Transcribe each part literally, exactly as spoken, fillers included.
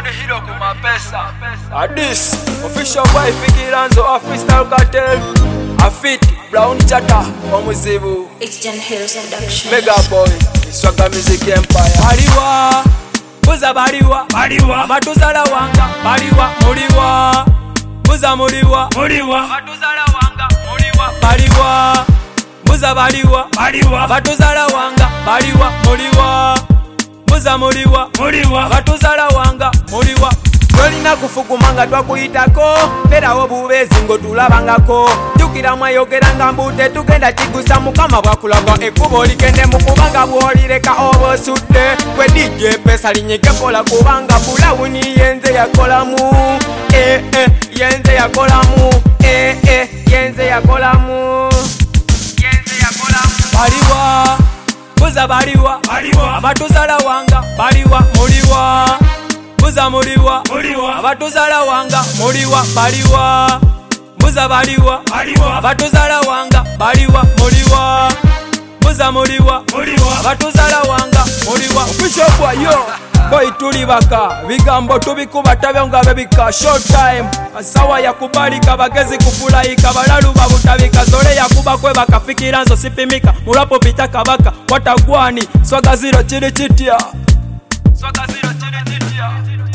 Uni hero kuma pesa. Adis official boy Fikiranzo of Freestyle Cartel. Afit Brown Chata Omuzibu. Extend Hills Production. Mega boy Swagga Music Empire. Baliwa Buza baliwa baliwa abatuzala wanga baliwa muliwa Buza muliwa muliwa abatuzala wanga muliwa baliwa Buza baliwa baliwa abatuzala wanga baliwa muliwa Buza muliwa muliwa abatuzala wanga muliwa Tolina kufugumanga twakuyitako berawo bubezi ng'otulabangako jjukira mwayogeranga mbudde tugenda kigusa mukama bwakulaga ekkubo ligende mu kubanga bw'olireka oba osudde gwe D J Pesa linyike kola kubanga bulawuni yenze yakolamu eh eh yenze yakolamu eh eh yenze yakolamu yenze yakolamu baliwa Buza baliwa baliwa abatuzala wanga baliwa muliwa Buza muliwa muliwa abatuzala wanga muliwa baliwa Buza baliwa baliwa abatuzala wanga baliwa muliwa Buza muliwa muliwa abatuzala wanga muliwa official boy yo boy tuli baka bigambo tubikuba tabyonga bebika short time asawa yakubalika bagezi kufulayika balalu babutabika zole yakuba kwe bakafikiranzo sipimika mulapo pita kabaka watagwani Swagga zero chiri chitya Swagga zero chiri chitya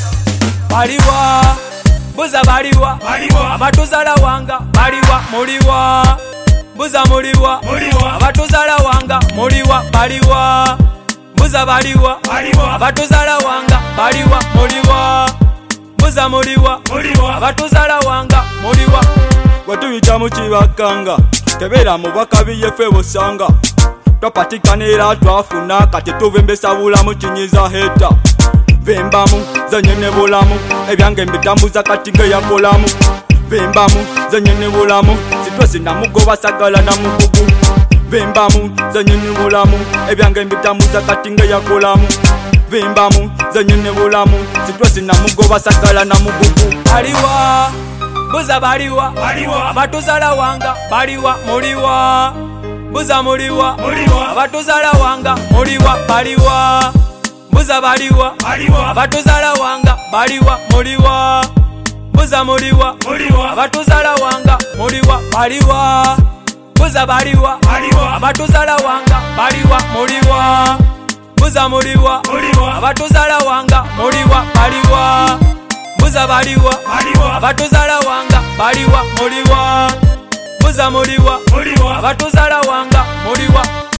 baliwa Buza baliwa baliwa abatuzala wanga baliwa muliwa Buza muliwa muliwa abatuzala wanga muliwa baliwa Buza baliwa baliwa abatuzala wanga baliwa muliwa Buza muliwa muliwa abatuzala wanga muliwa Watuyita mu kibakanga tebera mu bakabiye ffe bosanga twapatikanira twafuna kati tuvembesa bulamu kinyiza heta Vembamu zanyene bulamu ebyange mbitambuza kati ge yakolamu Vembamu zanyene bulamu sitwe sinamugoba sagala na mugugu Vembamu zanyene bulamu ebyange mbitambuza kati ge yakolamu Vembamu zanyene bulamu sitwe sinamugoba sagala na mugugu baliwa Buza baliwa baliwa abatuzala wanga baliwa muliwa Buza muliwa muliwa abatuzala wanga muliwa baliwa Buza baliwa baliwa abatuzala wanga baliwa muliwa Buza muliwa muliwa abatuzala wanga muliwa baliwa Buza baliwa baliwa abatuzala wanga baliwa muliwa Buza muliwa muliwa abatuzala wanga muliwa baliwa Buza baliwa baliwa abatuzala wanga baliwa muliwa Buza muliwa muliwa abatuzala wanga muliwa